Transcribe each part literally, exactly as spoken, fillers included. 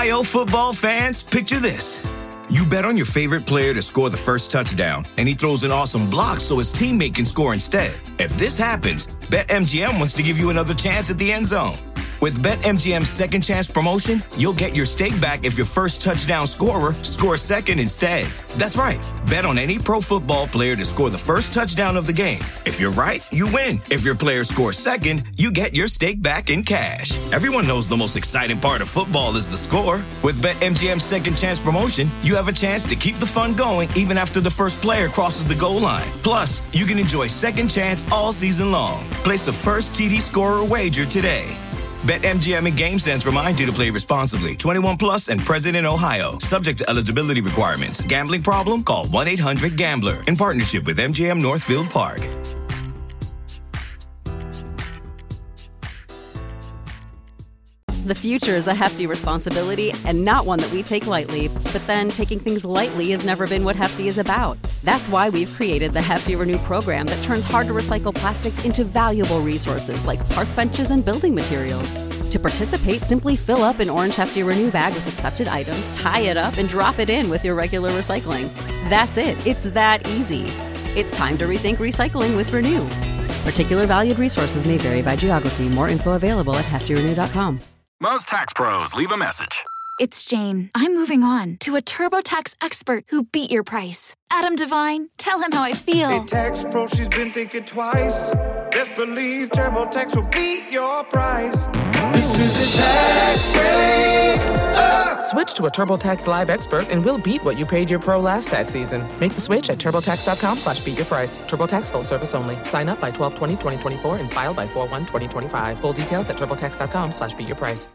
Ohio football fans, picture this. You bet on your favorite player to score the first touchdown, and he throws an awesome block so his teammate can score instead. If this happens, BetMGM wants to give you another chance at the end zone. With BetMGM's Second Chance promotion, you'll get your stake back if your first touchdown scorer scores second instead. That's right. Bet on any pro football player to score the first touchdown of the game. If you're right, you win. If your player scores second, you get your stake back in cash. Everyone knows the most exciting part of football is the score. With BetMGM's Second Chance promotion, you have a chance to keep the fun going even after the first player crosses the goal line. Plus, you can enjoy Second Chance all season long. Place a first T D scorer wager today. BetMGM and GameSense remind you to play responsibly. twenty-one plus and present in Ohio. Subject to eligibility requirements. Gambling problem? Call one eight hundred gambler. In partnership with M G M Northfield Park. The future is a hefty responsibility and not one that we take lightly. But then taking things lightly has never been what Hefty is about. That's why we've created the Hefty Renew program that turns hard-to-recycle plastics into valuable resources like park benches and building materials. To participate, simply fill up an orange Hefty Renew bag with accepted items, tie it up, and drop it in with your regular recycling. That's it. It's that easy. It's time to rethink recycling with Renew. Particular valued resources may vary by geography. More info available at hefty renew dot com. Most tax pros leave a message. It's Jane. I'm moving on to a TurboTax expert who beat your price. Adam Devine, tell him how I feel. Hey, tax pro, she's been thinking twice. Best believe TurboTax will beat your price. This is a tax break. Uh. Switch to a TurboTax Live expert and we'll beat what you paid your pro last tax season. Make the switch at TurboTax.com slash beat your price. TurboTax full service only. Sign up by twelve twenty twenty twenty-four and file by four one twenty twenty-five. Full details at TurboTax.com slash beat your price.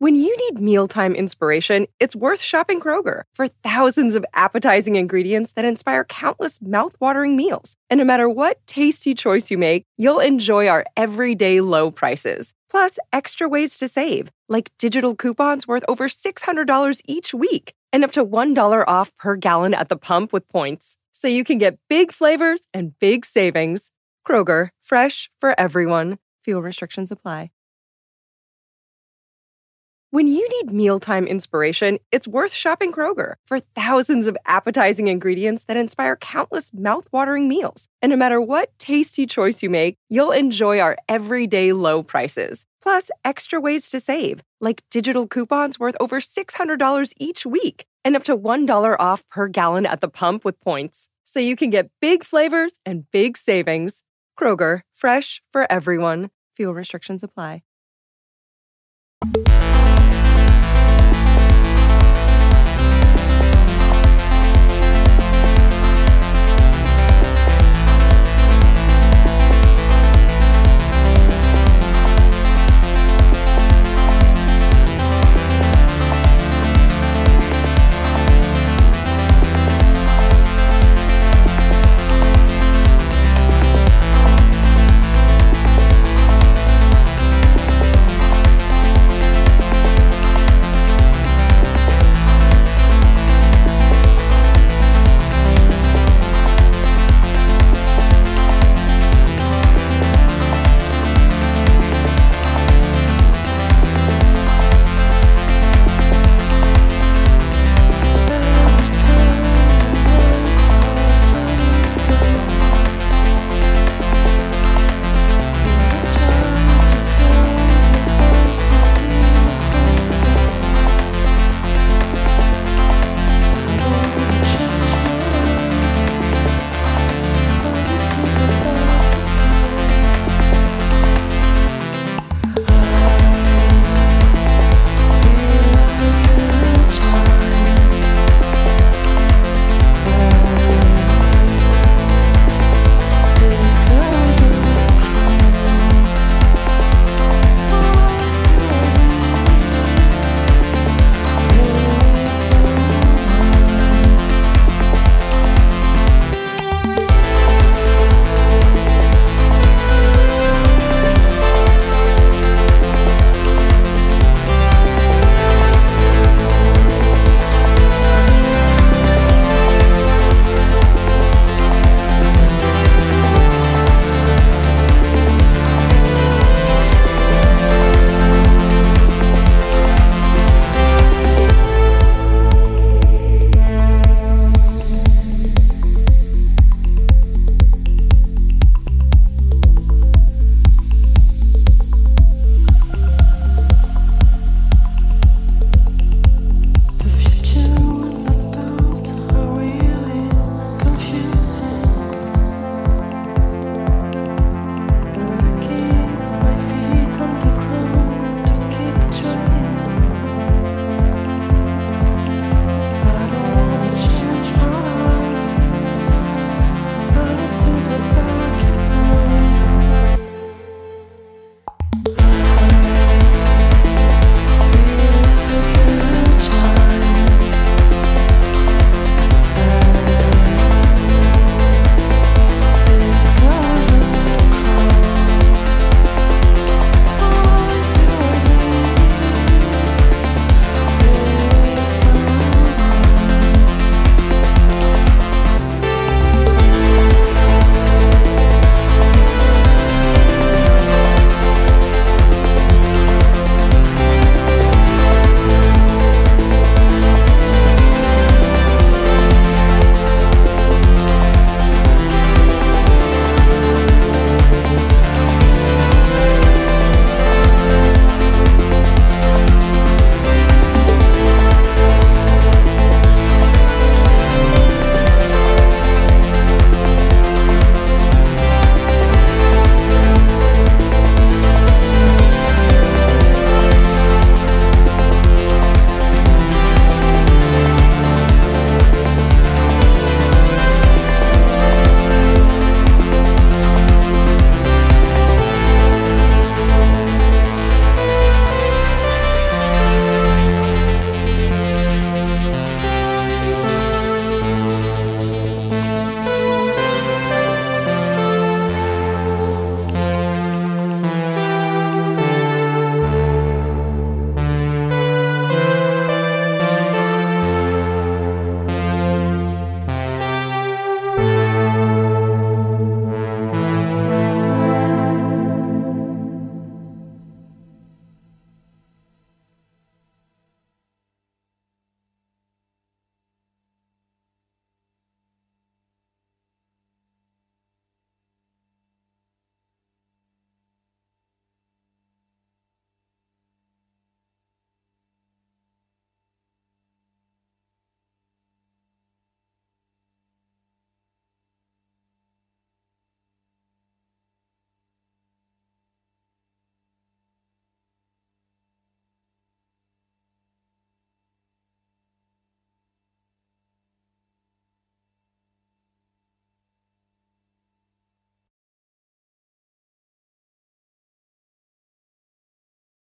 When you need mealtime inspiration, it's worth shopping Kroger for thousands of appetizing ingredients that inspire countless mouth-watering meals. And no matter what tasty choice you make, you'll enjoy our everyday low prices. Plus, extra ways to save, like digital coupons worth over six hundred dollars each week and up to one dollar off per gallon at the pump with points. So you can get big flavors and big savings. Kroger, fresh for everyone. Fuel restrictions apply. When you need mealtime inspiration, it's worth shopping Kroger for thousands of appetizing ingredients that inspire countless mouth-watering meals. And no matter what tasty choice you make, you'll enjoy our everyday low prices. Plus, extra ways to save, like digital coupons worth over six hundred dollars each week and up to one dollar off per gallon at the pump with points. So you can get big flavors and big savings. Kroger, fresh for everyone. Fuel restrictions apply.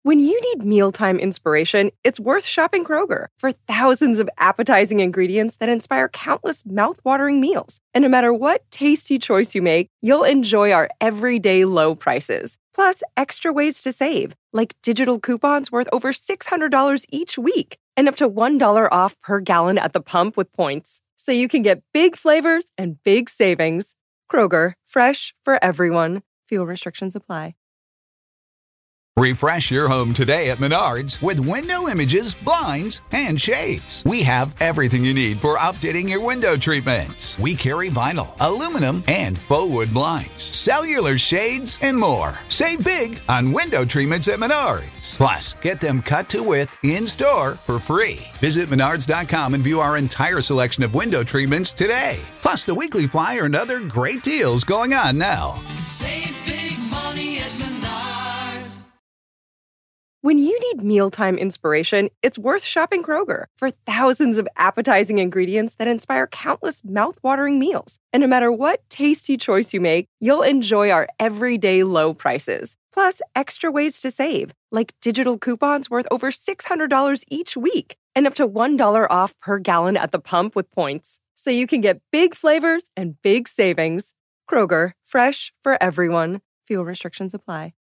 When you need mealtime inspiration, it's worth shopping Kroger for thousands of appetizing ingredients that inspire countless mouth-watering meals. And no matter what tasty choice you make, you'll enjoy our everyday low prices. Plus, extra ways to save, like digital coupons worth over six hundred dollars each week and up to one dollar off per gallon at the pump with points. So you can get big flavors and big savings. Kroger, fresh for everyone. Fuel restrictions apply. Refresh your home today at Menards with window images, blinds, and shades. We have everything you need for updating your window treatments. We carry vinyl, aluminum, and faux wood blinds, cellular shades, and more. Save big on window treatments at Menards. Plus, get them cut to width in-store for free. Visit Menards dot com and view our entire selection of window treatments today. Plus, the weekly flyer and other great deals going on now. Save big money at Menards. When you need mealtime inspiration, it's worth shopping Kroger for thousands of appetizing ingredients that inspire countless mouth-watering meals. And no matter what tasty choice you make, you'll enjoy our everyday low prices. Plus, extra ways to save, like digital coupons worth over six hundred dollars each week and up to one dollar off per gallon at the pump with points. So you can get big flavors and big savings. Kroger, fresh for everyone. Fuel restrictions apply.